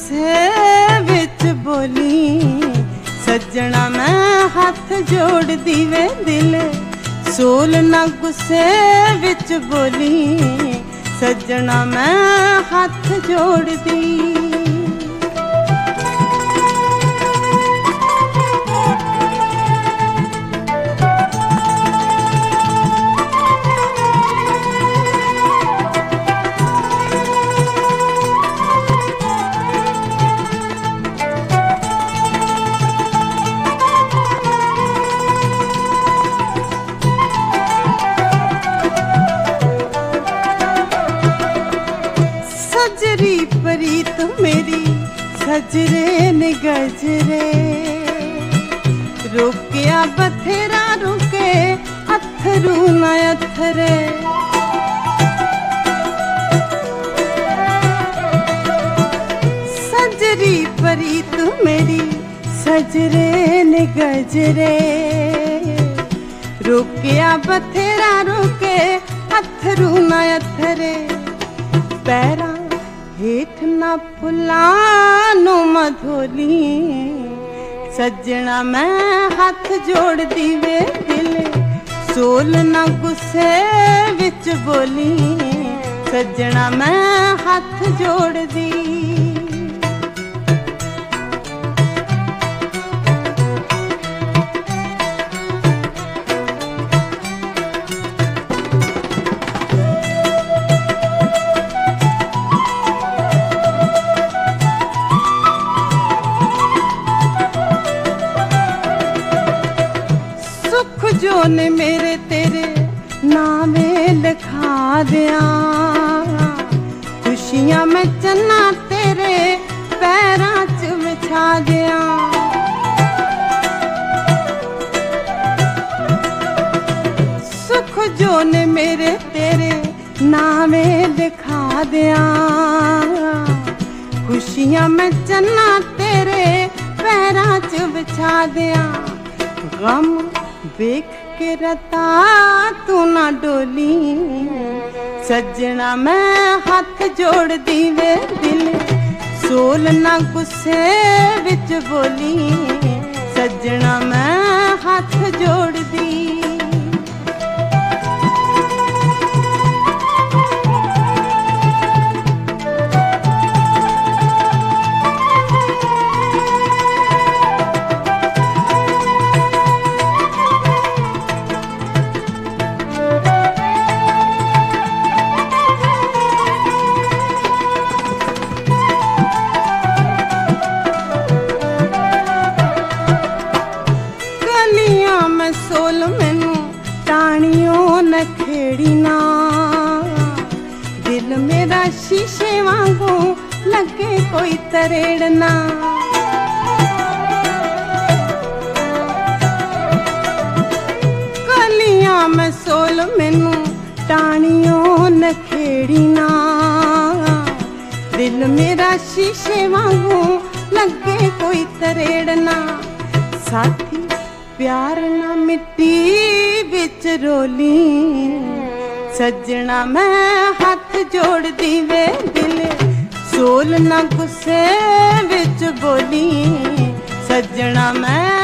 गुस्से विच बोली सज्जणा मैं हाथ जोड़ दी वे दिल सोल ना गुस्से विच बोली सज्जणा मैं हाथ जोड़ दी। सजरी प्रीत मेरी सजरे ने गजरे रोकिया बथेरा रुके अथरू न अथरे। सजरी प्रीत मेरी सजरे ने गजरे रोकिया बथेरा रुके अथरू न अथरे। पैरा हेठ ना फुलानो मधोली सज्जणा मैं हाथ जोड़ दी वे दिल सोल ना गुस्से विच बोली सज्जणा मैं हाथ जोड़ दी। जो ने मेरे तेरे नामे लिखा दिया खुशियां मैं चन्ना तेरे पैरां च बिछा दिया। सुख जो ने मेरे तेरे नामे लिखा दिया खुशियां मैं चन्ना तेरे पैरां च बिछा दिया। गम देख के रता तू ना डोली सज्जणा मैं हाथ जोड़ दी वे दिल सोल ना गुस्से विच बोली सज्जणा मैं हाथ जोड़ दी। सोल मैनू टाणियों न खेड़ी ना दिल मेरा शीशे वांगू लगे कोई तरेड़ना। कलियां में सोल मैनू टाणियों न खेड़ी ना दिल मेरा शीशे वांगू लगे कोई तरेड़ना। साथी प्यार ना मिट्टी बिच रोली सज्जणा मैं हाथ जोड़ दी वे दिल सोल ना गुस्से विच बोली सज्जणा मैं